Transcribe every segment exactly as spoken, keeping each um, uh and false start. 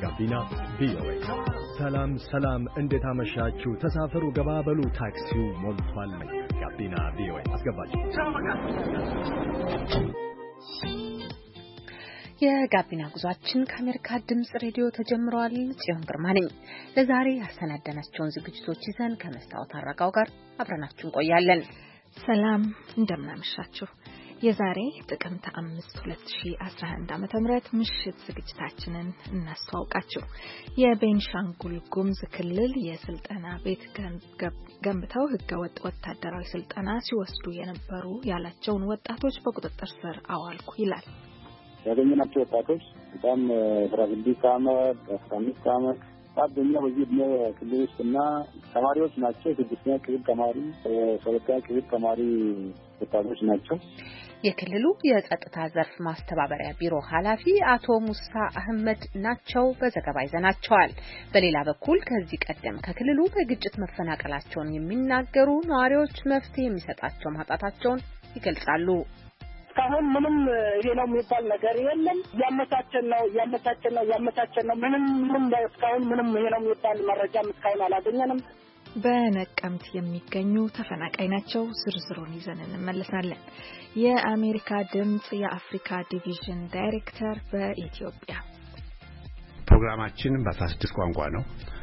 ጋቢና ቪኦኤ። ሰላም ሰላም፣ እንዴት አመሻችሁ? ተሳፈሩ፣ ገባበሉ፣ ታክሲው ሞልቷል። ጋቢና ቪኦኤ አስገባችሁ። የጋቢና ጉዟችን ከአሜሪካ ድምጽ ሬዲዮ ተጀምሯል። ጽዮን ግርማ ነኝ። ለዛሬ ያሰናዳናቸውን ዝግጅቶች ይዘን ከመስታወት አረጋው ጋር አብረናችሁ እንቆያለን። ሰላም እንደምናመሻችሁ። የዛሬ ጥቅምት አምስት ሁለት ሺህ አስራ አንድ ዓመተ ምህረት ምሽት ዝግጅታችንን እናስተዋውቃችሁ። የቤንሻንጉል ጉሙዝ ክልል የስልጠና ቤት ገንብተው ህገወጥ ወታደራዊ ስልጠና ሲወስዱ የነበሩ ያላቸውን ወጣቶች በቁጥጥር ስር አዋልኩ ይላል። ያገኘናቸው ወጣቶች በጣም አስራ ስድስት ዓመት አስራ አምስት ዓመት አብዛኛው በዚህ ዕድሜ ክልል ውስጥና ተማሪዎች ናቸው። ስድስተኛ ክፍል ተማሪ፣ ሰባተኛ ክፍል ተማሪ ወጣቶች ናቸው። የክልሉ የጸጥታ ዘርፍ ማስተባበሪያ ቢሮ ኃላፊ አቶ ሙሳ አህመድ ናቸው። በዘገባ ይዘናቸዋል። በሌላ በኩል ከዚህ ቀደም ከክልሉ በግጭት መፈናቀላቸውን የሚናገሩ ነዋሪዎች መፍትሄ የሚሰጣቸው ማጣታቸውን ይገልጻሉ። እስካሁን ምንም ይሄ ነው የሚባል ነገር የለም። ያመቻቸን ነው ያመቻቸን ነው ያመቻቸን ነው ምንም ምንም እስካሁን ምንም ይሄ ነው የሚባል መረጃም እስካሁን አላገኘንም። በነቀምት የሚገኙ ተፈናቃይ ናቸው። ዝርዝሩን ይዘን እንመለሳለን። የአሜሪካ ድምጽ የአፍሪካ ዲቪዥን ዳይሬክተር በኢትዮጵያ ፕሮግራማችን በአስራ ስድስት ቋንቋ ነው።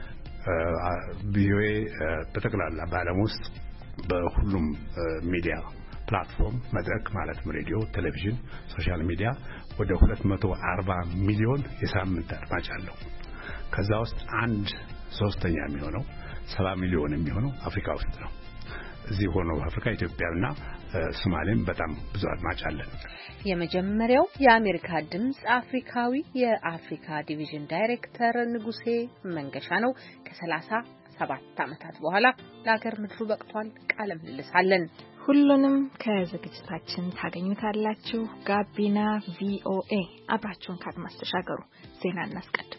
ቪኦኤ በተከላላ በዓለም ውስጥ በሁሉም ሚዲያ ፕላትፎርም መድረክ ማለትም ሬዲዮ፣ ቴሌቪዥን፣ ሶሻል ሚዲያ ወደ ሁለት መቶ አርባ ሚሊዮን የሳምንት አድማጭ አለው። ከዛ ውስጥ አንድ ሶስተኛ የሚሆነው ሰባ ሚሊዮን የሚሆነው አፍሪካ ውስጥ ነው። እዚህ ሆኖ አፍሪካ ኢትዮጵያና ሶማሌም በጣም ብዙ አድማጭ አለን። የመጀመሪያው የአሜሪካ ድምጽ አፍሪካዊ የአፍሪካ ዲቪዥን ዳይሬክተር ንጉሴ መንገሻ ነው። ከሰላሳ ሰባት ዓመታት በኋላ ለሀገር ምድሩ በቅቷል። ቃለ ምልልስ አለን። ሁሉንም ከዝግጅታችን ታገኙታላችሁ። ጋቢና ቪኦኤ አብራችሁን ካድማስ ተሻገሩ። ዜና እናስቀድም።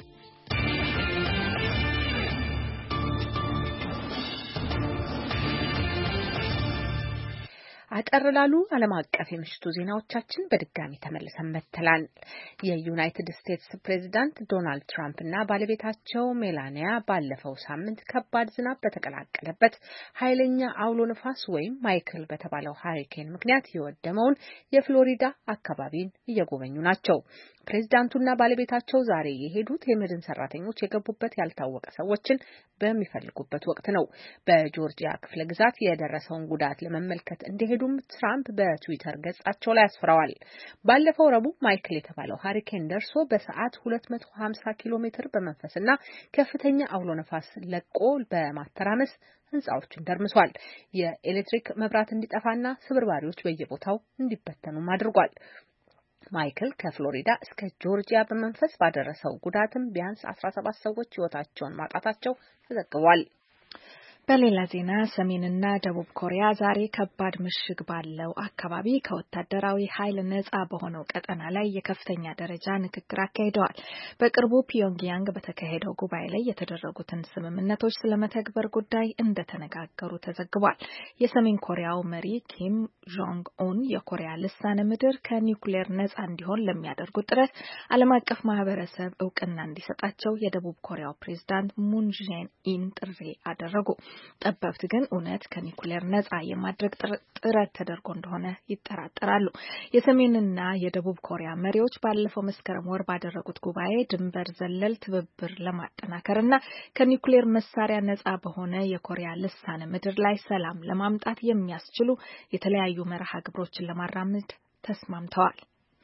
አጠር ላሉ ዓለም አቀፍ የምሽቱ ዜናዎቻችን በድጋሚ ተመልሰን መጥተናል። የዩናይትድ ስቴትስ ፕሬዝዳንት ዶናልድ ትራምፕ እና ባለቤታቸው ሜላኒያ ባለፈው ሳምንት ከባድ ዝናብ በተቀላቀለበት ኃይለኛ አውሎ ነፋስ ወይም ማይክል በተባለው ሃሪኬን ምክንያት የወደመውን የፍሎሪዳ አካባቢን እየጎበኙ ናቸው። ፕሬዝዳንቱና ባለቤታቸው ዛሬ የሄዱት የመድን ሰራተኞች የገቡበት ያልታወቀ ሰዎችን በሚፈልጉበት ወቅት ነው። በጆርጂያ ክፍለ ግዛት የደረሰውን ጉዳት ለመመልከት እንደሄዱም ትራምፕ በትዊተር ገጻቸው ላይ አስፍረዋል። ባለፈው ረቡዕ ማይክል የተባለው ሃሪኬን ደርሶ በሰዓት ሁለት መቶ ሀምሳ ኪሎ ሜትር በመንፈስና ከፍተኛ አውሎ ነፋስ ለቆ በማተራመስ ህንጻዎችን ደርምሷል። የኤሌክትሪክ መብራት እንዲጠፋና ስብርባሪዎች በየቦታው እንዲበተኑም አድርጓል። ማይክል ከፍሎሪዳ እስከ ጆርጂያ በመንፈስ ባደረሰው ጉዳትም ቢያንስ አስራ ሰባት ሰዎች ህይወታቸውን ማጣታቸው ተዘግቧል። በሌላ ዜና ሰሜንና ደቡብ ኮሪያ ዛሬ ከባድ ምሽግ ባለው አካባቢ ከወታደራዊ ኃይል ነጻ በሆነው ቀጠና ላይ የከፍተኛ ደረጃ ንግግር አካሂደዋል። በቅርቡ ፒዮንግያንግ በተካሄደው ጉባኤ ላይ የተደረጉትን ስምምነቶች ስለመተግበር ጉዳይ እንደተነጋገሩ ተዘግቧል። የሰሜን ኮሪያው መሪ ኪም ጆንግ ኡን የኮሪያ ልሳነ ምድር ከኒውክሌር ነጻ እንዲሆን ለሚያደርጉት ጥረት ዓለም አቀፍ ማህበረሰብ እውቅና እንዲሰጣቸው የደቡብ ኮሪያው ፕሬዝዳንት ሙን ጄኢን ጥሪ አደረጉ። ጠበብት ግን እውነት ከኒውክሌር ነጻ የማድረግ ጥረት ተደርጎ እንደሆነ ይጠራጠራሉ። የሰሜንና የደቡብ ኮሪያ መሪዎች ባለፈው መስከረም ወር ባደረጉት ጉባኤ ድንበር ዘለል ትብብር ለማጠናከርና ከኒውክሌር መሳሪያ ነጻ በሆነ የኮሪያ ልሳነ ምድር ላይ ሰላም ለማምጣት የሚያስችሉ የተለያዩ መርሃ ግብሮችን ለማራመድ ተስማምተዋል።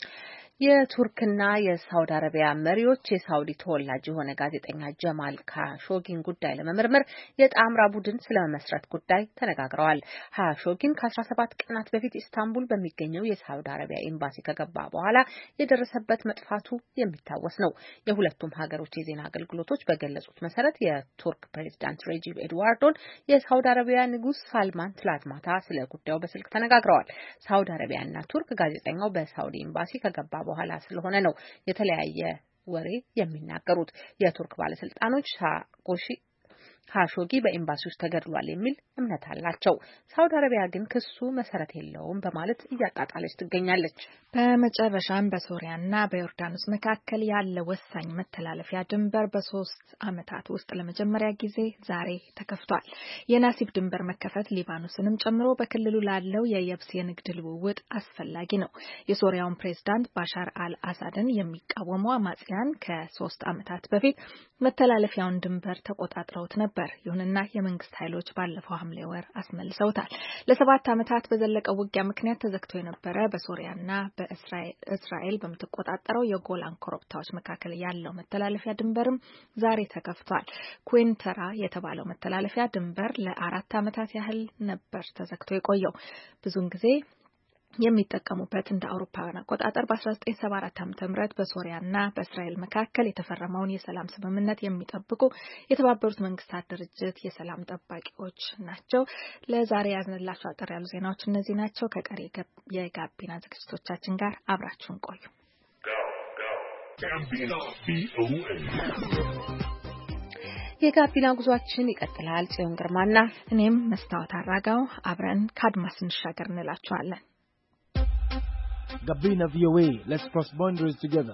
የቱርክና የሳውዲ አረቢያ መሪዎች የሳውዲ ተወላጅ የሆነ ጋዜጠኛ ጀማል ካሾጊን ጉዳይ ለመመርመር የጣምራ ቡድን ስለመመስረት ጉዳይ ተነጋግረዋል። ካሾጊን ከአስራ ሰባት ቀናት በፊት ኢስታንቡል በሚገኘው የሳውዲ አረቢያ ኤምባሲ ከገባ በኋላ የደረሰበት መጥፋቱ የሚታወስ ነው። የሁለቱም ሀገሮች የዜና አገልግሎቶች በገለጹት መሰረት የቱርክ ፕሬዝዳንት ሬጂብ ኤድዋርዶን የሳውዲ አረቢያ ንጉስ ሳልማን ትላንት ማታ ስለ ጉዳዩ በስልክ ተነጋግረዋል። ሳውዲ አረቢያና ቱርክ ጋዜጠኛው በሳውዲ ኤምባሲ ከገባ በኋላ ስለሆነ ነው የተለያየ ወሬ የሚናገሩት። የቱርክ ባለስልጣኖች ሳቆሺ ካሾጊ በኤምባሲ ውስጥ ተገድሏል የሚል እምነት አላቸው። ሳውዲ አረቢያ ግን ክሱ መሰረት የለውም በማለት እያጣጣለች ትገኛለች። በመጨረሻም በሶሪያና በዮርዳኖስ መካከል ያለ ወሳኝ መተላለፊያ ድንበር በሶስት ዓመታት ውስጥ ለመጀመሪያ ጊዜ ዛሬ ተከፍቷል። የናሲብ ድንበር መከፈት ሊባኖስንም ጨምሮ በክልሉ ላለው የየብስ የንግድ ልውውጥ አስፈላጊ ነው። የሶሪያውን ፕሬዝዳንት ባሻር አልአሳድን የሚቃወሙ አማጽያን ከሶስት ዓመታት በፊት መተላለፊያውን ድንበር ተቆጣጥረውት ነበር። ይሁንና የመንግስት ኃይሎች ባለፈው ሐምሌ ወር አስመልሰውታል። ለሰባት ዓመታት በዘለቀው ውጊያ ምክንያት ተዘግቶ የነበረ በሶሪያና በእስራኤል በምትቆጣጠረው የጎላን ኮረብታዎች መካከል ያለው መተላለፊያ ድንበርም ዛሬ ተከፍቷል። ኩዌንተራ የተባለው መተላለፊያ ድንበር ለአራት ዓመታት ያህል ነበር ተዘግቶ የቆየው። ብዙውን ጊዜ የሚጠቀሙበት እንደ አውሮፓውያን አቆጣጠር በአስራ ዘጠኝ ሰባ አራት ዓመተ ምህረት በሶሪያና በእስራኤል መካከል የተፈረመውን የሰላም ስምምነት የሚጠብቁ የተባበሩት መንግስታት ድርጅት የሰላም ጠባቂዎች ናቸው። ለዛሬ ያዝንላችሁ አጠር ያሉ ዜናዎች እነዚህ ናቸው። ከቀሪ የጋቢና ዝግጅቶቻችን ጋር አብራችሁን ቆዩ። የጋቢና ጉዟችን ይቀጥላል። ጽዮን ግርማና እኔም መስታወት አራጋው አብረን ከአድማስ እንሻገር እንላችኋለን። Gabina V O A, let's cross boundaries together.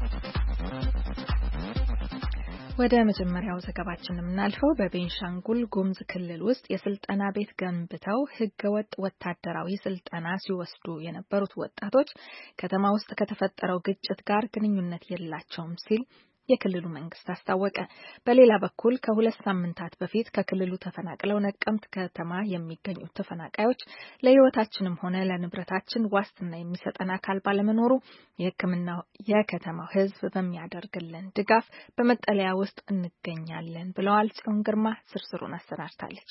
ወደ መጀመሪያው ዘገባችን የምናልፈው በቤንሻንጉል ጉሙዝ ክልል ውስጥ የስልጠና ቤት ገንብተው ህገወጥ ወታደራዊ ስልጠና ሲወስዱ የነበሩት ወጣቶች ከተማ ውስጥ ከተፈጠረው ግጭት ጋር ግንኙነት የላቸውም ሲል የክልሉ መንግስት አስታወቀ። በሌላ በኩል ከሁለት ሳምንታት በፊት ከክልሉ ተፈናቅለው ነቀምት ከተማ የሚገኙት ተፈናቃዮች ለህይወታችንም ሆነ ለንብረታችን ዋስትና የሚሰጠን አካል ባለመኖሩ የሕክምናው የከተማው ህዝብ በሚያደርግልን ድጋፍ በመጠለያ ውስጥ እንገኛለን ብለዋል። ጽዮን ግርማ ዝርዝሩን አሰናድታለች።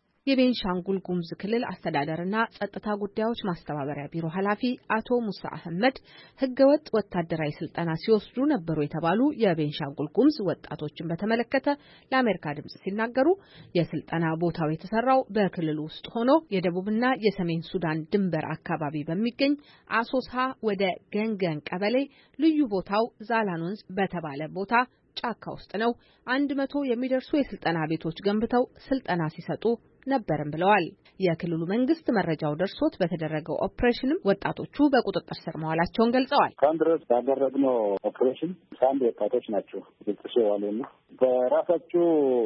የቤንሻንጉል ጉሙዝ ክልል አስተዳደርና ጸጥታ ጉዳዮች ማስተባበሪያ ቢሮ ኃላፊ አቶ ሙሳ አህመድ ህገወጥ ወታደራዊ ስልጠና ሲወስዱ ነበሩ የተባሉ የቤንሻንጉል ጉሙዝ ወጣቶችን በተመለከተ ለአሜሪካ ድምጽ ሲናገሩ የስልጠና ቦታው የተሰራው በክልሉ ውስጥ ሆኖ የደቡብና የሰሜን ሱዳን ድንበር አካባቢ በሚገኝ አሶሳ ወደ ገንገን ቀበሌ ልዩ ቦታው ዛላን ወንዝ በተባለ ቦታ ጫካ ውስጥ ነው። አንድ መቶ የሚደርሱ የስልጠና ቤቶች ገንብተው ስልጠና ሲሰጡ ነበርም ብለዋል። የክልሉ መንግስት መረጃው ደርሶት በተደረገው ኦፕሬሽንም ወጣቶቹ በቁጥጥር ስር መዋላቸውን ገልጸዋል። እስካሁን ድረስ ባደረግነው ኦፕሬሽን አንድ ወጣቶች ናቸው ቁጥጥር ስር የዋሉና በራሳቸው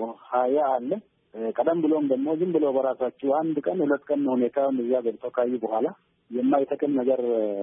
ሀያ አለ። ቀደም ብሎም ደግሞ ዝም ብሎ በራሳቸው አንድ ቀን ሁለት ቀን ሁኔታውን እዚያ ገብተው ካዩ በኋላ የማይጠቅም ነገር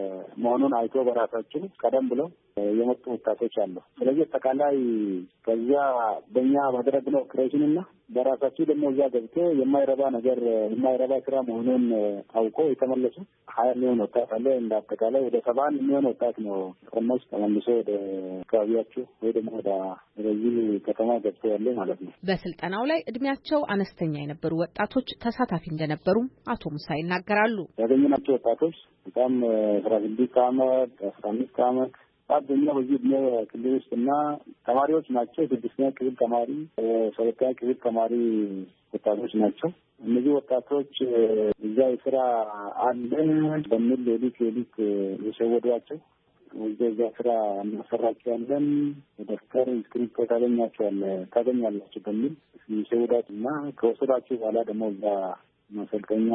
መሆኑን አይቶ በራሳቸው ቀደም ብለው የመጡ ወጣቶች አሉ። ስለዚህ አጠቃላይ ከዚያ በእኛ ባደረግነው ኦፕሬሽንና በራሳቸው ደግሞ እዚያ ገብቶ የማይረባ ነገር የማይረባ ስራ መሆኑን አውቆ የተመለሱ ሀያ የሚሆን ወጣት አለ። እንደ አጠቃላይ ወደ ሰባን የሚሆን ወጣት ነው ቀመስ ተመልሶ ወደ አካባቢያቸው ወይ ደግሞ ወደ ወደዚህ ከተማ ገብቶ ያለ ማለት ነው። በስልጠናው ላይ እድሜያቸው አነስተኛ የነበሩ ወጣቶች ተሳታፊ እንደነበሩም አቶ ሙሳ ይናገራሉ። ያገኘናቸው ወጣቶች በጣም አስራ ስድስት ዓመት አስራ አምስት ዓመት አብዛኛው በዚህ እድሜ ክልል ውስጥና ተማሪዎች ናቸው። ስድስተኛ ክፍል ተማሪ፣ ሰባተኛ ክፍል ተማሪ ወጣቶች ናቸው። እነዚህ ወጣቶች እዛ የስራ አለ በሚል ሌሊት ሌሊት የሸወዷቸው እዛ ስራ እናሰራቸዋለን፣ ደፍተር ስክሪፕቶ ታገኛቸዋለህ ታገኛላችሁ በሚል የሸወዷቸው እና ከወሰዷቸው በኋላ ደግሞ እዛ ማሰልጠኛ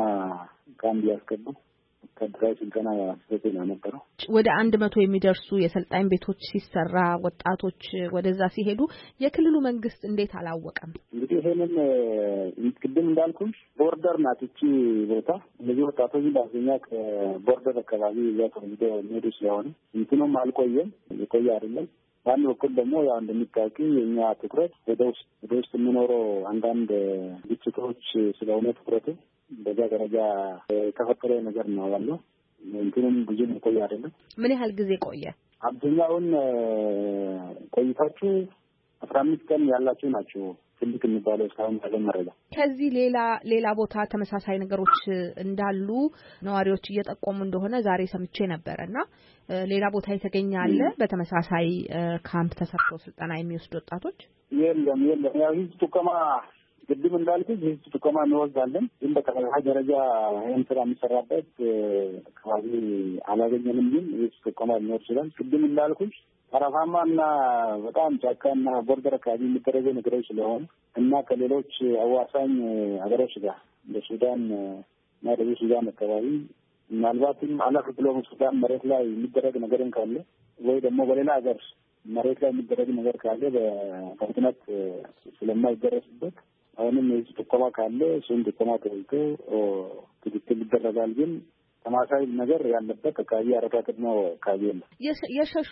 ካምፕ ያስገቡ ወታደራዊ ስልጠና ያስገቡ ነው ነበረው። ወደ አንድ መቶ የሚደርሱ የሰልጣኝ ቤቶች ሲሰራ ወጣቶች ወደዛ ሲሄዱ የክልሉ መንግስት እንዴት አላወቀም? እንግዲህ ይሄንን ቅድም እንዳልኩሽ ቦርደር ናት እቺ ቦታ። እነዚህ ወጣቶች በአብዛኛው ከቦርደር አካባቢ እዚያ ተወልደው የሚሄዱ ስለሆነ እንትኑም አልቆየም፣ የቆየ አይደለም። በአንድ በኩል ደግሞ ያው እንደሚታወቂው የእኛ ትኩረት ወደ ውስጥ ወደ ውስጥ የሚኖረው አንዳንድ ግጭቶች ስለሆነ ትኩረቱ በዛ ደረጃ የተፈጠረ ነገር ነው ያለው። እንትኑም ብዙ ቆየ አይደለም። ምን ያህል ጊዜ ቆየ? አብዛኛውን ቆይታችሁ አስራ አምስት ቀን ያላችሁ ናቸው ትልቅ የሚባለው እስካሁን ያለ መረጃ። ከዚህ ሌላ ሌላ ቦታ ተመሳሳይ ነገሮች እንዳሉ ነዋሪዎች እየጠቆሙ እንደሆነ ዛሬ ሰምቼ ነበርና ሌላ ቦታ የተገኘ አለ በተመሳሳይ ካምፕ ተሰርቶ ስልጠና የሚወስዱ ወጣቶች? የለም የለም። ያው ህዝብ ጥቆማ ቅድም እንዳልኩት ህዝብ ጥቆማ እንወስዳለን፣ ግን በተመሳሳይ ደረጃ ይህን ስራ የሚሰራበት አካባቢ አላገኘንም። ግን ህዝብ ጥቆማ ሊኖር ይችላል። ቅድም እንዳልኩት ጠረፋማና በጣም ጫካና ቦርደር አካባቢ የሚደረጉ ነገሮች ስለሆኑ እና ከሌሎች አዋሳኝ ሀገሮች ጋር እንደ ሱዳን እና ደቡብ ሱዳን አካባቢ ምናልባትም አለፍ ብሎ ሱዳን መሬት ላይ የሚደረግ ነገርን ካለ ወይ ደግሞ በሌላ ሀገር መሬት ላይ የሚደረግ ነገር ካለ በፍጥነት ስለማይደረስበት አሁንም የዚህ ጥቆማ ካለ እሱን ጥቆማ ተይዞ ክትትል ይደረጋል። ግን ተማሳይ ነገር ያለበት አካባቢ አረጋገጥ ነው። አካባቢ የለም። የሸሹ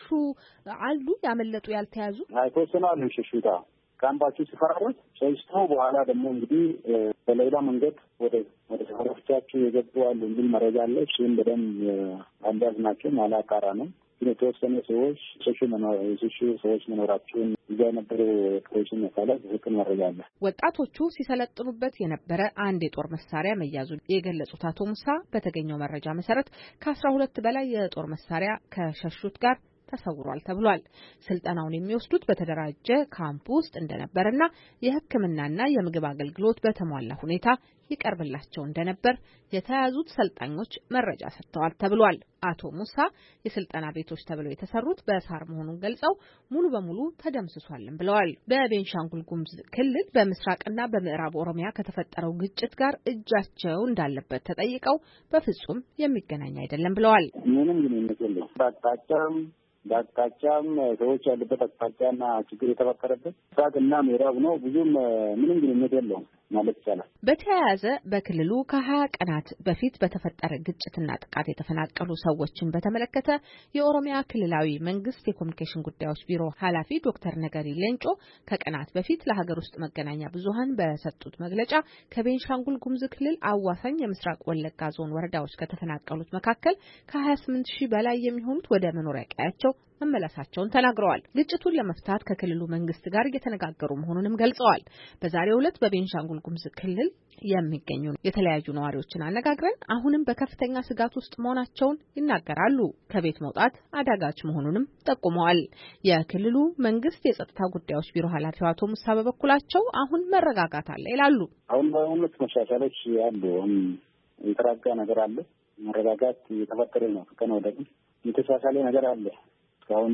አሉ ያመለጡ ያልተያዙ አይተወሰኑ አሉ የሸሹታ ካምፓቸው ሲፈራረስ ሸሽቶ በኋላ ደግሞ እንግዲህ በሌላ መንገድ ወደ ወደ ሰፈሮቻቸው የገቡ አሉ የሚል መረጃ አለ። እሱን በደንብ አንዳዝ ናቸው ማላቃራ ነው። ግን የተወሰኑ ሰዎች ሸሹ መኖር የሸሹ ሰዎች መኖራቸውን እዛ የነበሩ ኦፕሬሽን መሳላት ዝቅን መረጃ አለ። ወጣቶቹ ሲሰለጥኑበት የነበረ አንድ የጦር መሳሪያ መያዙን የገለጹት አቶ ሙሳ በተገኘው መረጃ መሰረት ከአስራ ሁለት በላይ የጦር መሳሪያ ከሸሹት ጋር ተሰውሯል ተብሏል። ስልጠናውን የሚወስዱት በተደራጀ ካምፕ ውስጥ እንደነበርና የሕክምናና የምግብ አገልግሎት በተሟላ ሁኔታ ይቀርብላቸው እንደነበር የተያዙት ሰልጣኞች መረጃ ሰጥተዋል ተብሏል። አቶ ሙሳ የስልጠና ቤቶች ተብለው የተሰሩት በሳር መሆኑን ገልጸው ሙሉ በሙሉ ተደምስሷልም ብለዋል። በቤንሻንጉል ጉሙዝ ክልል በምስራቅና በምዕራብ ኦሮሚያ ከተፈጠረው ግጭት ጋር እጃቸው እንዳለበት ተጠይቀው በፍጹም የሚገናኝ አይደለም ብለዋል። ምንም ግንኙነት የለውም። በአቅጣጫም በአቅጣጫም ሰዎች ያሉበት አቅጣጫና ችግር የተፈጠረበት ምስራቅና ምዕራብ ነው። ብዙም ምንም ግንኙነት የለውም ማለት ይቻላል። በተያያዘ በክልሉ ከሀያ ቀናት በፊት በተፈጠረ ግጭትና ጥቃት የተፈናቀሉ ሰዎችን በተመለከተ የኦሮሚያ ክልላዊ መንግስት የኮሚኒኬሽን ጉዳዮች ቢሮ ኃላፊ ዶክተር ነገሪ ሌንጮ ከቀናት በፊት ለሀገር ውስጥ መገናኛ ብዙሃን በሰጡት መግለጫ ከቤንሻንጉል ጉሙዝ ክልል አዋሳኝ የምስራቅ ወለጋ ዞን ወረዳዎች ከተፈናቀሉት መካከል ከሀያ ስምንት ሺህ በላይ የሚሆኑት ወደ መኖሪያ ቀያቸው መመለሳቸውን ተናግረዋል። ግጭቱን ለመፍታት ከክልሉ መንግስት ጋር እየተነጋገሩ መሆኑንም ገልጸዋል። በዛሬው ዕለት በቤንሻንጉል ጉሙዝ ክልል የሚገኙ የተለያዩ ነዋሪዎችን አነጋግረን አሁንም በከፍተኛ ስጋት ውስጥ መሆናቸውን ይናገራሉ። ከቤት መውጣት አዳጋች መሆኑንም ጠቁመዋል። የክልሉ መንግስት የጸጥታ ጉዳዮች ቢሮ ኃላፊው አቶ ሙሳ በበኩላቸው አሁን መረጋጋት አለ ይላሉ። አሁን በእውነት መሻሻሎች አሉ። አሁን የተረጋጋ ነገር አለ። መረጋጋት እየተፈጠረ ነው። ከቀን ወደ ቀን የተሻሻለ ነገር አለ። እስካሁን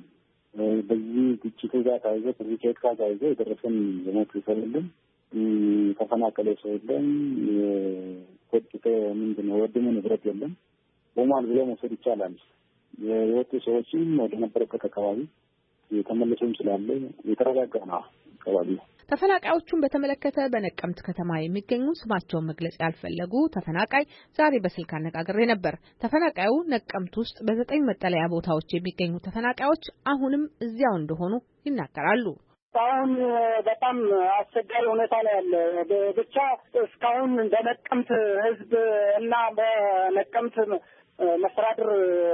በዚህ ግጭቱ ጋር ታይዞ ከዚህ ጋር ታይዞ የደረሰን የሞት ሰው የለም፣ ተፈናቀለ ሰው የለም፣ የቆጥቶ ምንድን ነው ወድሙ ንብረት የለም። ቦማል ብሎ መውሰድ ይቻላል። የወጡ ሰዎችም ወደ ነበረበት አካባቢ የተመለሱም ስላለ የተረጋጋ ነው አካባቢ። ተፈናቃዮቹን በተመለከተ በነቀምት ከተማ የሚገኙ ስማቸውን መግለጽ ያልፈለጉ ተፈናቃይ ዛሬ በስልክ አነጋግሬ ነበር። ተፈናቃዩ ነቀምት ውስጥ በዘጠኝ መጠለያ ቦታዎች የሚገኙ ተፈናቃዮች አሁንም እዚያው እንደሆኑ ይናገራሉ። አሁን በጣም አስቸጋሪ ሁኔታ ላይ ያለ ብቻ እስካሁን በነቀምት ህዝብ እና በነቀምት መስተዳድር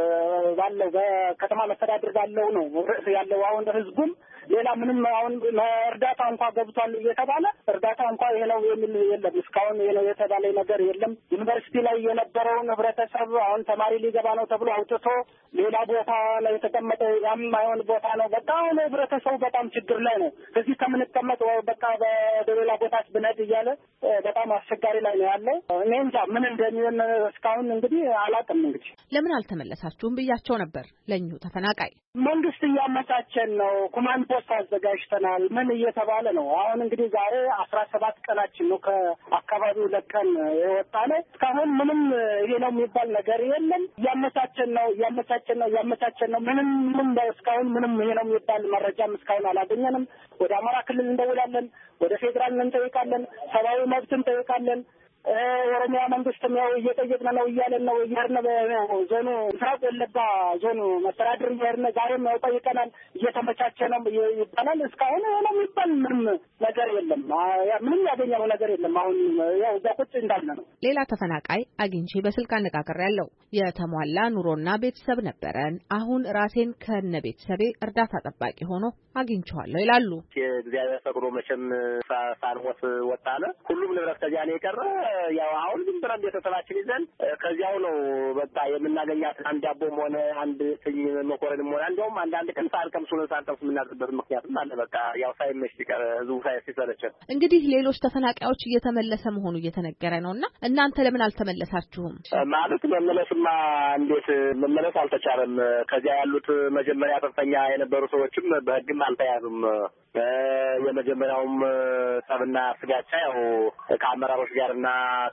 ባለው በከተማ መስተዳድር ባለው ነው ያለው። አሁን ህዝቡም ሌላ ምንም አሁን እርዳታ እንኳን ገብቷል እየተባለ እርዳታ እንኳን ይሄ ነው የሚል የለም። እስካሁን ይሄ ነው የተባለ ነገር የለም። ዩኒቨርሲቲ ላይ የነበረውን ህብረተሰብ አሁን ተማሪ ሊገባ ነው ተብሎ አውጥቶ ሌላ ቦታ ላይ የተቀመጠ ያም አይሆን ቦታ ነው። በቃ አሁን ህብረተሰቡ በጣም ችግር ላይ ነው። እዚህ ከምንቀመጥ በቃ በሌላ ቦታ ብንሄድ እያለ በጣም አስቸጋሪ ላይ ነው ያለው። እኔ እንጃ ምን እንደሚሆን እስካሁን እንግዲህ አላውቅም። እንግዲህ ለምን አልተመለሳችሁም ብያቸው ነበር ለኙ ተፈናቃይ። መንግስት እያመቻቸን ነው፣ ኮማንድ ፖስት አዘጋጅተናል ምን እየተባለ ነው። አሁን እንግዲህ ዛሬ አስራ ሰባት ቀናችን ነው ከአካባቢው ለቀን የወጣነ። እስካሁን ምንም ይሄ ነው የሚባል ነገር የለም። እያመቻቸን ነው እያመቻቸን ነው እያመቻቸን ነው። ምንም ምንም እስካሁን ምንም ይሄ ነው የሚባል መረጃም እስካሁን አላገኘንም። ወደ አማራ ክልል እንደውላለን፣ ወደ ፌዴራል እንጠይቃለን፣ ሰብአዊ መብት እንጠይቃለን። የኦሮሚያ መንግስትም ያው እየጠየቅን ነው እያለን ነው እየሄድን ዞኑ ምስራቅ ወለጋ ዞኑ መስተዳድር እየሄድን ዛሬም ያው ጠይቀናል። እየተመቻቸ ነው ይባላል። እስካሁን ነው የሚባል ምንም ነገር የለም። ምንም ያገኘነው ነገር የለም። አሁን ያው እዛ ቁጭ እንዳለ ነው። ሌላ ተፈናቃይ አግኝቼ በስልክ አነጋግሬያለሁ። የተሟላ ኑሮና ቤተሰብ ነበረን። አሁን ራሴን ከነ ቤተሰቤ እርዳታ ጠባቂ ሆኖ አግኝቼዋለሁ ይላሉ። እግዚአብሔር ፈቅዶ መቼም ሳንሞት ወጣለ። ሁሉም ንብረት ከዚያ ነው የቀረ። ያው አሁን ዝም ብለን ቤተሰባችን ይዘን ከዚያው ነው በቃ የምናገኛት አንድ ዳቦም ሆነ አንድ ስኝ መኮረንም ሆነ እንደውም አንዳንድ ቀን ሳልቀምስ ነው ሳልቀምስ የምናድርበት ምክንያትም አለ። በቃ ያው ሳይመሽ ሲቀር ህዝቡ ሳይሰለቸን እንግዲህ ሌሎች ተፈናቃዮች እየተመለሰ መሆኑ እየተነገረ ነውና እናንተ ለምን አልተመለሳችሁም? ማለት መመለስማ እንዴት መመለስ አልተቻለም። ከዚያ ያሉት መጀመሪያ ጥፋተኛ የነበሩ ሰዎችም በህግም አልተያዙም። የመጀመሪያውም ጸብና ስጋቻ ያው ከአመራሮች ጋርና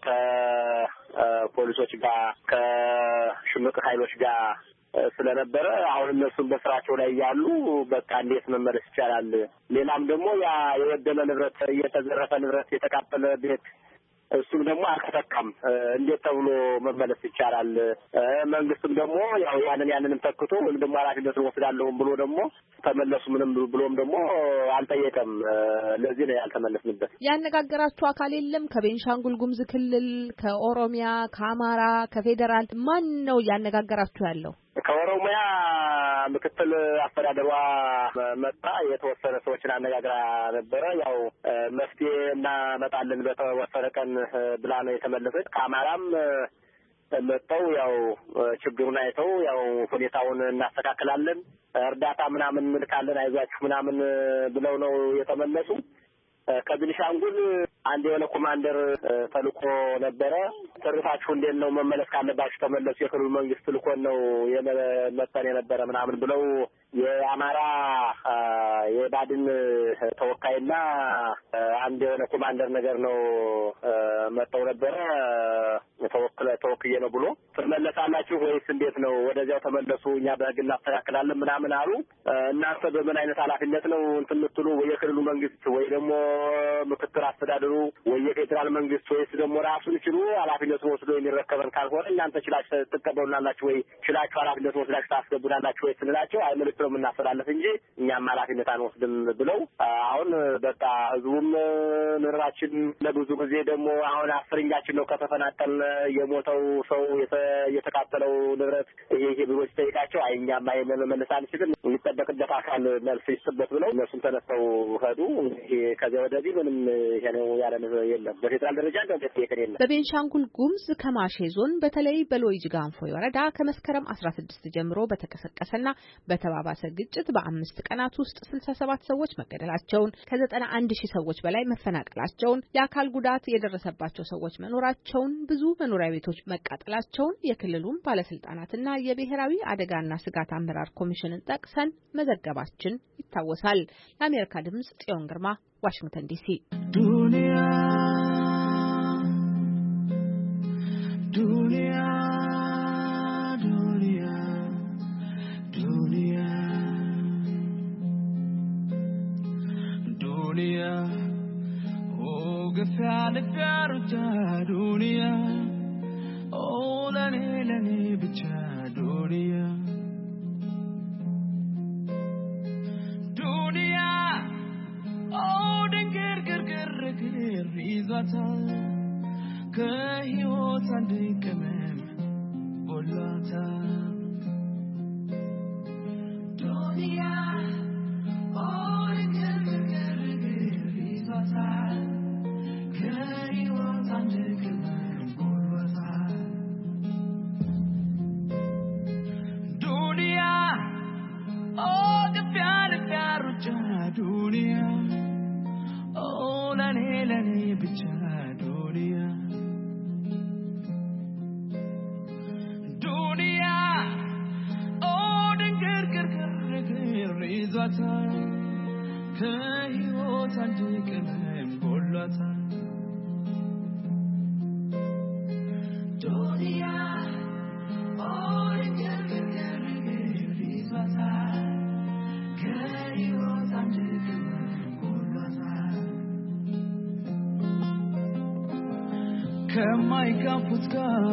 ከፖሊሶች ጋር ከሽምቅ ኃይሎች ጋር ስለነበረ አሁን እነሱም በስራቸው ላይ ያሉ በቃ እንዴት መመለስ ይቻላል? ሌላም ደግሞ ያ የወደመ ንብረት የተዘረፈ ንብረት የተቃጠለ ቤት እሱም ደግሞ አልተተካም። እንዴት ተብሎ መመለስ ይቻላል? መንግስትም ደግሞ ያው ያንን ያንንም ተክቶ ወይም ደግሞ ኃላፊነቱን ወስዳለሁ ብሎ ደግሞ ተመለሱ ምንም ብሎም ደግሞ አልጠየቀም። ለዚህ ነው ያልተመለስንበት። ያነጋገራችሁ አካል የለም? ከቤንሻንጉል ጉሙዝ ክልል፣ ከኦሮሚያ፣ ከአማራ፣ ከፌዴራል ማን ነው ያነጋገራችሁ ያለው? ከኦሮሚያ ምክትል አስተዳደሯ መጣ የተወሰነ ሰዎችን አነጋግራ ነበረ። ያው መፍትሄ እናመጣለን በተወሰነ ቀን ብላ ነው የተመለሰች። ከአማራም መጥተው ያው ችግሩን አይተው ያው ሁኔታውን እናስተካክላለን፣ እርዳታ ምናምን እንልካለን፣ አይዟችሁ ምናምን ብለው ነው የተመለሱ። ከቤንሻንጉል አንድ የሆነ ኮማንደር ተልኮ ነበረ። ተርፋችሁ እንዴት ነው መመለስ ካለባችሁ ተመለሱ፣ የክልሉ መንግስት ልኮን ነው የመጣን የነበረ ምናምን ብለው የአማራ የባድን ተወካይና አንድ የሆነ ኮማንደር ነገር ነው መጣው ነበረ። ተወክለ ተወክየ ነው ብሎ ትመለሳላችሁ ወይስ እንዴት ነው? ወደዚያው ተመለሱ፣ እኛ በህግ እናስተካክላለን ምናምን አሉ። እናንተ በምን አይነት ኃላፊነት ነው እንትን የምትሉ? ወይ የክልሉ መንግስት ወይ ደግሞ ምክትል አስተዳደሩ ወይ የፌዴራል መንግስት ወይስ ደግሞ ራሱን ችሉ ኃላፊነቱን ወስዶ የሚረከበን ካልሆነ እናንተ ችላችሁ ትቀበሉናላችሁ ወይ ችላችሁ ኃላፊነቱን ወስዳችሁ ታስገቡናላችሁ ወይ ስንላቸው አይ መልዕክት ነው የምናስተላልፍ እንጂ እኛም ኃላፊነት አንወስድም ብለው አሁን በቃ ህዝቡም ንራችን ለብዙ ጊዜ ደግሞ አሁን አስረኛችን ነው ከተፈናቀልን የሞተው ሰው የተቃጠለው ንብረት ይሄ ይሄ ብሎ ሲጠይቃቸው አይ እኛም አይ መመለስ አንችልም የሚጠበቅበት አካል መልስ ይስጥበት ብለው እነሱም ተነስተው ሄዱ። ይሄ ከዚያ ወደዚህ ምንም ይሄ ነው ያለን የለም። በፌዴራል ደረጃ እንደዚህ የከደ የለም። በቤንሻንጉል ጉሙዝ ከማሼ ዞን በተለይ በሎይጅ ጋንፎይ ወረዳ ከመስከረም አስራ ስድስት ጀምሮ በተቀሰቀሰና በተባባሰ ግጭት በአምስት ቀናት ውስጥ ስልሳ ሰባት ሰዎች መገደላቸውን ከዘጠና አንድ ሺህ ሰዎች በላይ መፈናቀላቸውን የአካል ጉዳት የደረሰባቸው ሰዎች መኖራቸውን ብዙ መኖሪያ ቤቶች መቃጠላቸውን የክልሉን ባለስልጣናትና የብሔራዊ አደጋና ስጋት አመራር ኮሚሽንን ጠቅሰን መዘገባችን ይታወሳል። ለአሜሪካ ድምጽ ጽዮን ግርማ ዋሽንግተን ዲሲ። ዱንያ ዱንያ ዱንያ ዱንያ ዱንያ ኦ ገፋ ለጋሩታ ዱንያ ኦ ለኔ ለኔ ብቻ ዱንያ ዱንያ ኦ ድንግር ግርግር ግር ይዟታል ከህይወት አንድ ቅመም ቦላታል ዱንያ ኦ ድንግር ግርግር ግር ይዟታል ከህይወት አንድ ቅመም ቦላታል ዱንያ ኦ ግፊያ ልፊያ ሩጫ ዱንያ ኦ ለኔ ለኔ ብቻ ዱንያ ዱንያ ኦ ድንግር ግርግር ግር ይዟታል ከህይወት አንድ ቅመም ጎሏታል ዱንያ ኦ ድንግር ግርግር ግር ይዟታል ከህይወት አንድ ቅመም ጎሏታል ከማይጋፉት ጋር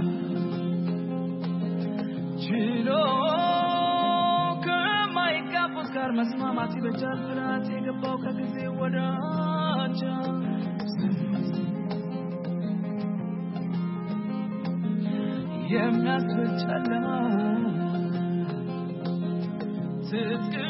ችሎ ከማይጋፉት ጋር መስማማት ይበጃል ፍርሃት የገባው ከጊዜ ወዳቻ የሚያስፈል ጨለማ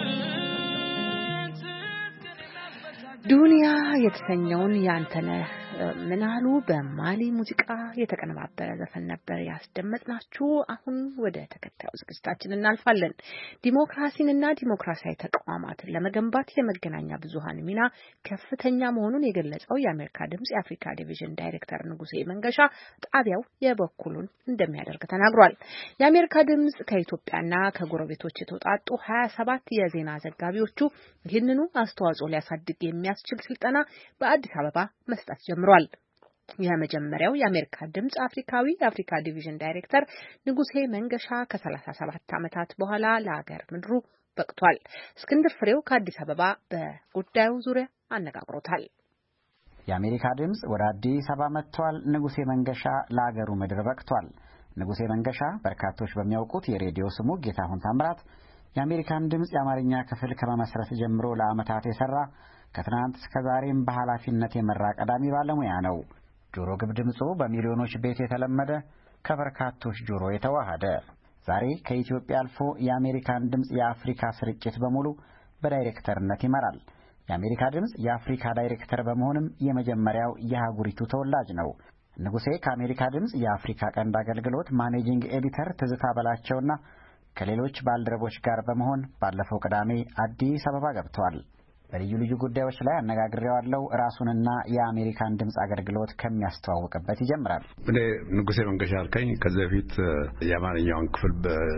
ዱንያ የተሰኘውን ያንተነህ ምናሉ በማሊ ሙዚቃ የተቀነባበረ ዘፈን ነበር ያስደመጥናችሁ። አሁን ወደ ተከታዩ ዝግጅታችን እናልፋለን። ዲሞክራሲንና ዲሞክራሲያዊ ተቋማትን ለመገንባት የመገናኛ ብዙሃን ሚና ከፍተኛ መሆኑን የገለጸው የአሜሪካ ድምጽ የአፍሪካ ዲቪዥን ዳይሬክተር ንጉሴ መንገሻ ጣቢያው የበኩሉን እንደሚያደርግ ተናግሯል። የአሜሪካ ድምጽ ከኢትዮጵያና ከጎረቤቶች የተውጣጡ ሀያ ሰባት የዜና ዘጋቢዎቹ ይህንኑ አስተዋጽኦ ሊያሳድግ የሚያስችል ስልጠና በአዲስ አበባ መስጠት ጀምሯል። የመጀመሪያው የአሜሪካ ድምጽ አፍሪካዊ የአፍሪካ ዲቪዥን ዳይሬክተር ንጉሴ መንገሻ ከሰላሳ ሰባት ዓመታት በኋላ ለሀገር ምድሩ በቅቷል። እስክንድር ፍሬው ከአዲስ አበባ በጉዳዩ ዙሪያ አነጋግሮታል። የአሜሪካ ድምጽ ወደ አዲስ አበባ መጥቷል። ንጉሴ መንገሻ ለሀገሩ ምድር በቅቷል። ንጉሴ መንገሻ በርካቶች በሚያውቁት የሬዲዮ ስሙ ጌታሁን ታምራት የአሜሪካን ድምጽ የአማርኛ ክፍል ከመመስረት ጀምሮ ለዓመታት የሰራ ከትናንት እስከ ዛሬም በኃላፊነት የመራ ቀዳሚ ባለሙያ ነው። ጆሮ ግብ ድምፁ በሚሊዮኖች ቤት የተለመደ ከበርካቶች ጆሮ የተዋሃደ ዛሬ ከኢትዮጵያ አልፎ የአሜሪካን ድምጽ የአፍሪካ ስርጭት በሙሉ በዳይሬክተርነት ይመራል። የአሜሪካ ድምጽ የአፍሪካ ዳይሬክተር በመሆንም የመጀመሪያው የአህጉሪቱ ተወላጅ ነው። ንጉሴ ከአሜሪካ ድምጽ የአፍሪካ ቀንድ አገልግሎት ማኔጂንግ ኤዲተር ትዝታ በላቸውና ከሌሎች ባልደረቦች ጋር በመሆን ባለፈው ቅዳሜ አዲስ አበባ ገብቷል። በልዩ ልዩ ጉዳዮች ላይ አነጋግሬዋለሁ። ራሱንና የአሜሪካን ድምጽ አገልግሎት ከሚያስተዋውቅበት ይጀምራል። እኔ ንጉሴ መንገሻ አልከኝ። ከዚህ በፊት የአማርኛውን ክፍል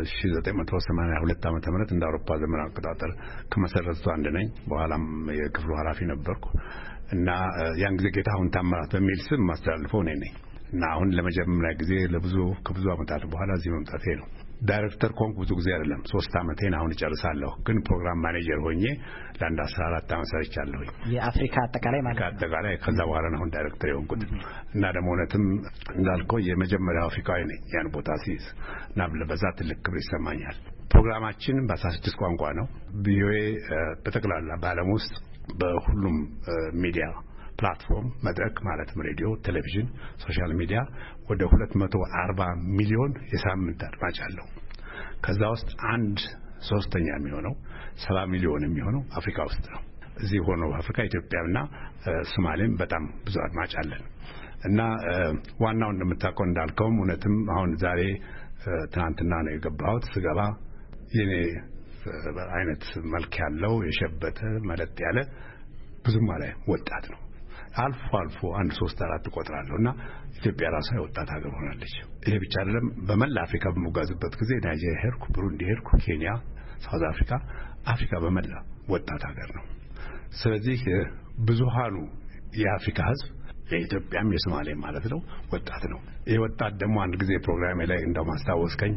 በ1982 ዓመተ ምህረት እንደ አውሮፓ ዘመን አቆጣጠር ከመሰረቱት አንድ ነኝ። በኋላም የክፍሉ ኃላፊ ነበርኩ እና ያን ጊዜ ጌታሁን ታምራት በሚል ስም ማስተላልፈው እኔ ነኝ እና አሁን ለመጀመሪያ ጊዜ ለብዙ ከብዙ ዓመታት በኋላ እዚህ መምጣቴ ነው። ዳይሬክተር ኮንክ ብዙ ጊዜ አይደለም፣ ሶስት አመቴን አሁን እጨርሳለሁ። ግን ፕሮግራም ማኔጀር ሆኜ ለአንድ አስራ አራት አመት ሰርቻለሁ። የአፍሪካ አጠቃላይ ማለት ነው። አጠቃላይ ከዛ በኋላ ነው አሁን ዳይሬክተር የሆንኩት እና ደግሞ እውነትም እንዳልከው የመጀመሪያው አፍሪካዊ ነኝ ያን ቦታ ሲይዝ እና በዛ ትልቅ ክብር ይሰማኛል። ፕሮግራማችን በአስራ ስድስት ቋንቋ ነው። ቪኦኤ በጠቅላላ በዓለም ውስጥ በሁሉም ሚዲያ ፕላትፎርም መድረክ ማለትም ሬዲዮ፣ ቴሌቪዥን፣ ሶሻል ሚዲያ ወደ ሁለት መቶ አርባ ሚሊዮን የሳምንት አድማጭ አለው። ከዛ ውስጥ አንድ ሶስተኛ የሚሆነው ሰባ ሚሊዮን የሚሆነው አፍሪካ ውስጥ ነው። እዚህ ሆኖ አፍሪካ ኢትዮጵያና ሶማሌም በጣም ብዙ አድማጭ አለን እና ዋናው እንደምታውቀው እንዳልከው እውነትም አሁን ዛሬ ትናንትና ነው የገባሁት። ስገባ የኔ አይነት መልክ ያለው የሸበተ መለጥ ያለ ብዙም አለ ወጣት ነው። አልፎ አልፎ አንድ ሶስት አራት ቆጥራለሁና ኢትዮጵያ ራሷ ወጣት ሀገር ሆናለች። ይሄ ብቻ አይደለም። በመላ አፍሪካ በመጓዝበት ጊዜ ናይጄሪያ ሄድኩ፣ ብሩንዲ ሄድኩ፣ ኬንያ፣ ሳውዝ አፍሪካ፣ አፍሪካ በመላ ወጣት ሀገር ነው። ስለዚህ ብዙሃኑ የአፍሪካ ሕዝብ የኢትዮጵያም የሶማሌም ማለት ነው ወጣት ነው። ይሄ ወጣት ደግሞ አንድ ጊዜ ፕሮግራሜ ላይ እንደማስታወስከኝ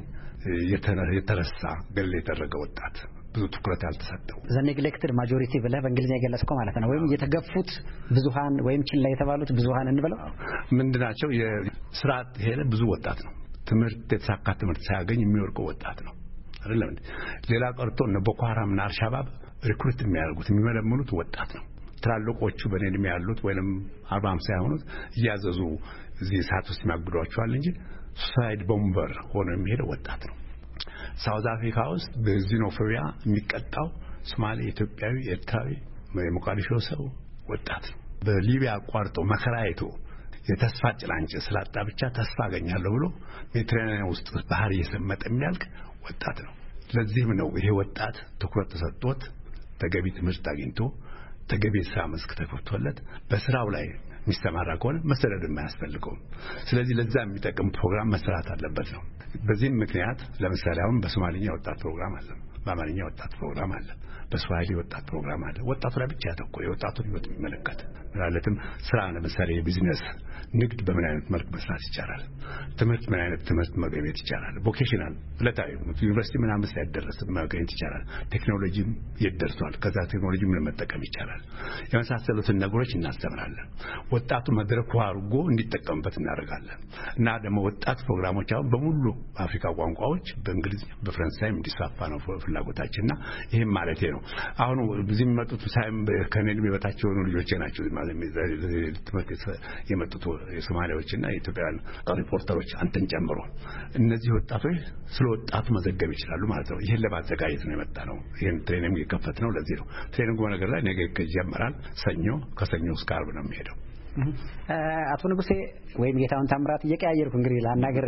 የተረሳ ገል የተደረገ ወጣት ብዙ ትኩረት ያልተሰጠው ዘ ኔግሌክትድ ማጆሪቲ ብለህ በእንግሊዝኛ የገለጽከው ማለት ነው። ወይም የተገፉት ብዙሃን ወይም ችላ የተባሉት ብዙሃን እንበለው ምንድናቸው? የስርዓት ሄደ ብዙ ወጣት ነው። ትምህርት የተሳካ ትምህርት ሳያገኝ የሚወርቀው ወጣት ነው አይደለም። ሌላ ቀርቶ እነ ቦኮ ሃራም እና አልሻባብ ሪክሩት የሚያደርጉት የሚመለምሉት ወጣት ነው። ትላልቆቹ በኔ እድሜ ያሉት ወይንም አርባ ሃምሳ ያሆኑት እያዘዙ እዚህ ሰዓት ውስጥ ያግዷቸዋል እንጂ ሱሳይድ ቦምበር ሆኖ የሚሄደው ወጣት ነው። ሳውዝ አፍሪካ ውስጥ በዚኖፎቢያ የሚቀጣው ሶማሌ፣ ኢትዮጵያዊ፣ ኤርትራዊ፣ የሞቃዲሾ ሰው ወጣት ነው። በሊቢያ አቋርጦ መከራ አይቶ የተስፋ ጭላንጭ ስላጣ ብቻ ተስፋ አገኛለሁ ብሎ ሜዲትራኒያን ውስጥ ባህር እየሰመጠ የሚያልቅ ወጣት ነው። ለዚህም ነው ይሄ ወጣት ትኩረት ተሰጥቶት ተገቢ ትምህርት አግኝቶ ተገቢ ስራ መስክ ተከፍቶለት በስራው ላይ የሚሰማራ ከሆነ መሰደድ የማያስፈልገው። ስለዚህ ለዛ የሚጠቅም ፕሮግራም መሰራት አለበት ነው። በዚህም ምክንያት ለምሳሌ አሁን በሶማሊኛ ወጣት ፕሮግራም አለ፣ በአማርኛ ወጣት ፕሮግራም አለ፣ በስዋሂሊ ወጣት ፕሮግራም አለ። ወጣቱ ላይ ብቻ ያተኮረ የወጣቱን ህይወት የሚመለከት ማለትም ስራ፣ ለምሳሌ የቢዝነስ ንግድ በምን አይነት መልክ መስራት ይቻላል፣ ትምህርት ምን አይነት ትምህርት መገኘት ይቻላል፣ ቮኬሽናል ዕለታዊ ዩኒቨርሲቲ ምናምን ሳይደረስ ማግኘት ይቻላል፣ ቴክኖሎጂም ይደርሷል፣ ከዛ ቴክኖሎጂ ምን መጠቀም ይቻላል፣ የመሳሰሉትን ነገሮች እናስተምራለን። ወጣቱ መድረኩ አድርጎ እንዲጠቀምበት እናደርጋለን እና ደግሞ ወጣት ፕሮግራሞች አሁን በሙሉ በአፍሪካ ቋንቋዎች በእንግሊዝ በፍራንሳይም እንዲስፋፋ ነው ፍላጎታችንና ይሄም ማለት ነው። አሁን እዚህ የሚመጡት ሳይም ከነልብ በታች የሆኑ ልጆች ናቸው ማለት ትምህርት የመጡት የሶማሌዎችና የኢትዮጵያውያን ሪፖርተሮች አንተን ጨምሮ እነዚህ ወጣቶች ስለ ወጣቱ መዘገብ ይችላሉ ማለት ነው። ይሄን ለማዘጋጀት ነው የመጣ ነው። ይሄን ትሬኒንግ የከፈት ነው ለዚህ ነው። ትሬኒንጉ ነገር ላይ ነገ ይጀምራል። ሰኞ ከሰኞ እስከ ዓርብ ነው የሚሄደው አቶ ንጉሴ ወይም ጌታውን ታምራት እየቀያየርኩ እንግዲህ ላናገር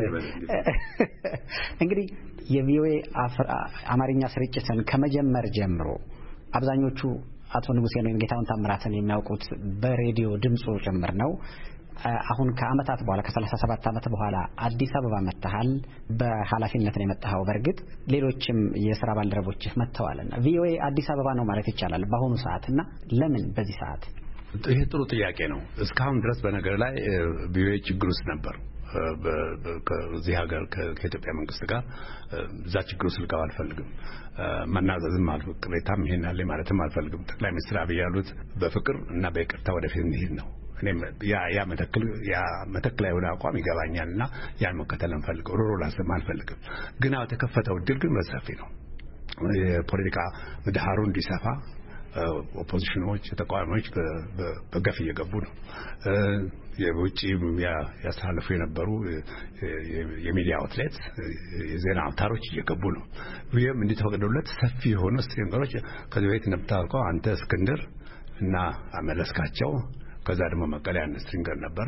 እንግዲህ የቪኦኤ አማርኛ ስርጭትን ከመጀመር ጀምሮ አብዛኞቹ አቶ ንጉሴን ወይም ጌታውን ታምራትን የሚያውቁት በሬዲዮ ድምጹ ጭምር ነው። አሁን ከአመታት በኋላ ከሰላሳ ሰባት አመት በኋላ አዲስ አበባ መጣሃል። በኃላፊነት ነው የመጣኸው። በርግጥ ሌሎችም የሥራ ባልደረቦችህ መጥተዋልና ቪኦኤ አዲስ አበባ ነው ማለት ይቻላል በአሁኑ ሰዓትና ለምን በዚህ ሰዓት? ይሄ ጥሩ ጥያቄ ነው። እስካሁን ድረስ በነገር ላይ ቪኦኤ ችግር ውስጥ ነበር። ከዚህ ሀገር ከኢትዮጵያ መንግስት ጋር እዛ ችግር ውስጥ ልገባ አልፈልግም። መናዘዝም አልፈልግም። ቅሬታም ይሄን አለ ማለትም አልፈልግም። ጠቅላይ ሚኒስትር አብይ ያሉት በፍቅር እና በይቅርታ ወደፊት እንሂድ ነው። እኔም ያ ያ መተክል ያ መተክል ላይ ወደ አቋም ይገባኛልና ያን መከተል እንፈልገው ሮሮ ላስም አልፈልግም። ግን አው ተከፈተው ድል ግን በሰፊ ነው። የፖለቲካ ምህዳሩ እንዲሰፋ ኦፖዚሽኖች ተቃዋሚዎች በገፍ እየገቡ ነው። የውጪ ያስተላልፉ የነበሩ የሚዲያ አውትሌት የዜና አውታሮች እየገቡ ነው። ይህም እንዲተፈቀደለት ሰፊ የሆኑ ስትሪንገሮች ከዚህ ቤት እንደምታውቀው አንተ እስክንድር እና አመለስካቸው ከዛ ደግሞ መቀሌ አንድ ስትሪንገር ነበረ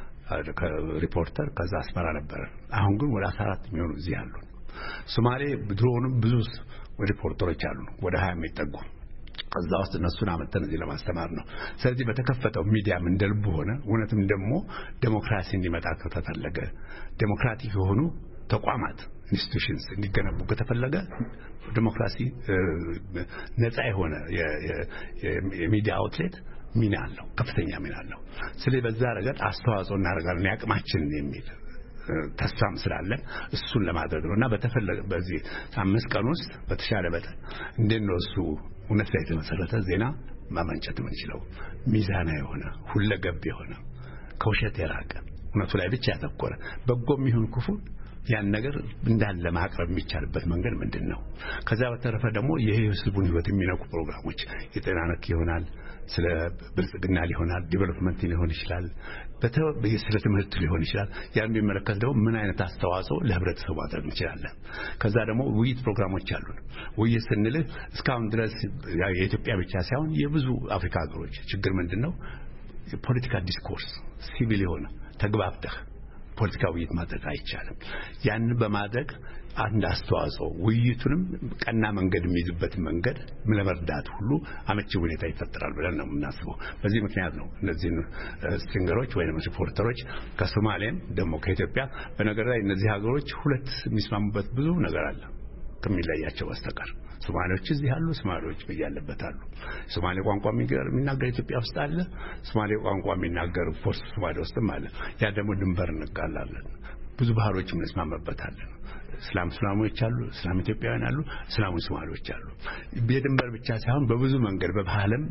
ከሪፖርተር ከዛ አስመራ ነበረ። አሁን ግን ወደ አስራ አራት የሚሆኑ እዚህ አሉ። ሶማሌ ድሮውንም ብዙ ሪፖርተሮች አሉ ወደ ሀያ የሚጠጉ ከዛ ውስጥ እነሱን አመጣን እዚህ ለማስተማር ነው። ስለዚህ በተከፈተው ሚዲያም እንደልቡ ሆነ። እውነትም ደግሞ ዴሞክራሲ እንዲመጣ ከተፈለገ ዴሞክራቲክ የሆኑ ተቋማት ኢንስቲትዩሽንስ እንዲገነቡ ከተፈለገ ዴሞክራሲ ነፃ የሆነ የሚዲያ አውትሌት ሚና አለው፣ ከፍተኛ ሚና አለው። ስለዚህ በዛ ረገድ አስተዋጽኦ እናደርጋለን ያቅማችንን የሚል ተስፋም ስላለን እሱን ለማድረግ ነውና በተፈለገ በዚህ አምስት ቀን ውስጥ በተሻለ መጠን እንደነው እሱ እውነት ላይ የተመሰረተ ዜና ማመንጨት የምንችለው ሚዛና የሆነ ሁለገብ የሆነ ከውሸት የራቀ እውነቱ ላይ ብቻ ያተኮረ በጎም ይሁን ክፉ ያን ነገር እንዳለ ማቅረብ የሚቻልበት መንገድ ምንድነው? ከዛ በተረፈ ደግሞ የህዝቡን ህይወት የሚነኩ ፕሮግራሞች የጤና ነክ ይሆናል፣ ስለ ብልጽግና ሊሆናል፣ ዲቨሎፕመንት ሊሆን ይችላል፣ በስለ ትምህርት ሊሆን ይችላል። ያን የሚመለከት ደግሞ ምን አይነት አስተዋጽኦ ለህብረተሰቡ ማድረግ እንችላለን። ከዛ ደግሞ ውይይት ፕሮግራሞች አሉ። ውይይት ስንል እስካሁን ድረስ የኢትዮጵያ ብቻ ሳይሆን የብዙ አፍሪካ ሀገሮች ችግር ምንድነው? የፖለቲካ ዲስኮርስ ሲቪል የሆነ ተግባብተህ ፖለቲካዊ ውይይት ማድረግ አይቻልም። ያን በማድረግ አንድ አስተዋጽኦ ውይይቱንም ቀና መንገድ የሚይዝበት መንገድ ለመርዳት ሁሉ አመቺ ሁኔታ ይፈጠራል ብለን ነው የምናስበው። በዚህ ምክንያት ነው እነዚህ ስትሪንገሮች ወይም ሪፖርተሮች ከሶማሌም ደግሞ ከኢትዮጵያ በነገር ላይ እነዚህ ሀገሮች ሁለት የሚስማሙበት ብዙ ነገር አለ ከሚለያቸው በስተቀር። ሶማሌዎች እዚህ አሉ፣ ሶማሌዎች በያለበት አሉ። ሶማሌ ቋንቋ የሚናገር ኢትዮጵያ ውስጥ አለ፣ ሶማሌ ቋንቋ የሚናገር ፎርስ ሶማሌ ውስጥም አለ። ያ ደግሞ ድንበር እንጋላለን። ብዙ ባህሎች እንስማማበታለን። እስላም እስላሞች አሉ፣ እስላም ኢትዮጵያውያን አሉ፣ እስላም ሶማሌዎች አሉ። በድንበር ብቻ ሳይሆን በብዙ መንገድ በባህልም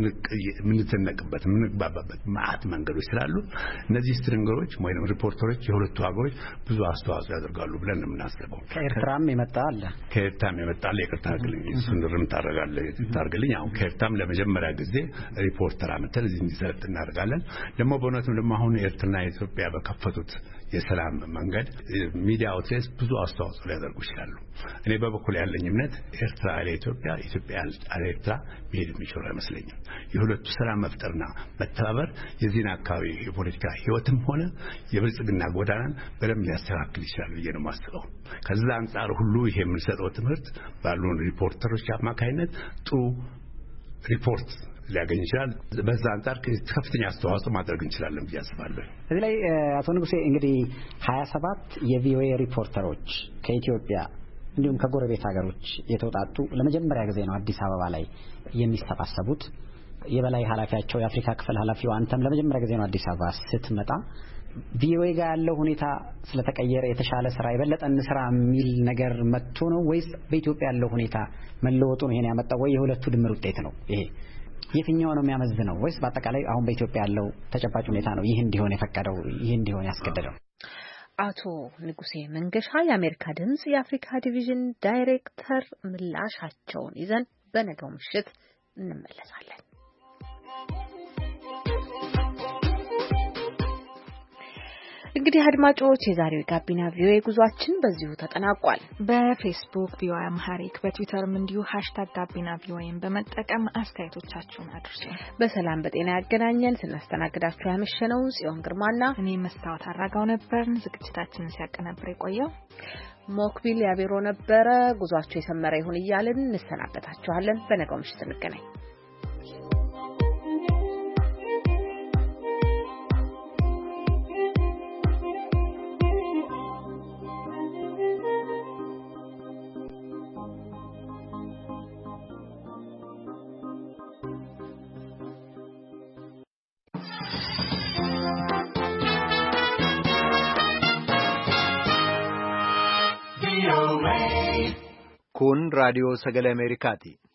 ምን ተነቀበት ምን ግባባበት ማአት መንገዶች ስላሉ እነዚህ ስትሪንገሮች ወይም ሪፖርተሮች የሁለቱ ሀገሮች ብዙ አስተዋጽኦ ያደርጋሉ ብለን ነው የምናስበው። ከኤርትራም ይመጣል ከኤርትራም ይመጣል ይቅርታ አድርግልኝ እሱን ርም ታረጋለህ ታርግልኝ። አሁን ከኤርትራም ለመጀመሪያ ጊዜ ሪፖርተር አመተን እዚህ እንዲሰጥ እናደርጋለን። ደግሞ በእውነትም ደግሞ አሁን ኤርትራና ኢትዮጵያ በከፈቱት የሰላም መንገድ ሚዲያ አውትሌትስ ብዙ አስተዋጽኦ ሊያደርጉ ይችላሉ። እኔ በበኩል ያለኝ እምነት ኤርትራ ለኢትዮጵያ ኢትዮጵያ ለኤርትራ መሄድ የሚችል አይመስለኝም። የሁለቱ ሰላም መፍጠርና መተባበር የዚህን አካባቢ የፖለቲካ ህይወትም ሆነ የብልጽግና ጎዳናን በደንብ ሊያስተካክል ይችላል ብዬ ነው የማስበው። ከዛ አንጻር ሁሉ ይሄ የምንሰጠው ትምህርት ባሉን ሪፖርተሮች አማካይነት ጥሩ ሪፖርት ሊያገኝ ይችላል። በዛ አንጻር ከፍተኛ አስተዋጽኦ ማድረግ እንችላለን ብዬ አስባለሁ። እዚህ ላይ አቶ ንጉሴ እንግዲህ ሀያ ሰባት የቪኦኤ ሪፖርተሮች ከኢትዮጵያ እንዲሁም ከጎረቤት ሀገሮች የተውጣጡ ለመጀመሪያ ጊዜ ነው አዲስ አበባ ላይ የሚሰባሰቡት። የበላይ ኃላፊያቸው የአፍሪካ ክፍል ኃላፊው አንተም ለመጀመሪያ ጊዜ ነው አዲስ አበባ ስትመጣ። ቪኦኤ ጋር ያለው ሁኔታ ስለተቀየረ የተሻለ ስራ የበለጠ እንስራ የሚል ነገር መጥቶ ነው ወይስ በኢትዮጵያ ያለው ሁኔታ መለወጡ ነው ይሄን ያመጣው ወይ የሁለቱ ድምር ውጤት ነው? ይሄ የትኛው ነው የሚያመዝነው? ወይስ በአጠቃላይ አሁን በኢትዮጵያ ያለው ተጨባጭ ሁኔታ ነው ይህ እንዲሆን የፈቀደው ይህ እንዲሆን ያስገደደው? አቶ ንጉሴ መንገሻ የአሜሪካ ድምጽ የአፍሪካ ዲቪዥን ዳይሬክተር ምላሻቸውን ይዘን በነገው ምሽት እንመለሳለን። እንግዲህ አድማጮች የዛሬው ጋቢና ቪኦኤ ጉዟችን በዚሁ ተጠናቋል። በፌስቡክ ቪኦኤ አምሃሪክ በትዊተርም እንዲሁ ሃሽታግ ጋቢና ቪኦኤን በመጠቀም አስተያየቶቻችሁን አድርሱ። በሰላም በጤና ያገናኘን። ስናስተናግዳችሁ ያመሸነው ጽዮን ግርማና እኔ መስታወት አራጋው ነበርን። ዝግጅታችንን ሲያቀናብር የቆየው ሞክቢል ያቢሮ ነበረ። ጉዟችሁ የሰመረ ይሁን እያልን እንሰናበታችኋለን። በነገው ምሽት እንገናኝ። Kun raadiyoo sagalee Ameerikaati.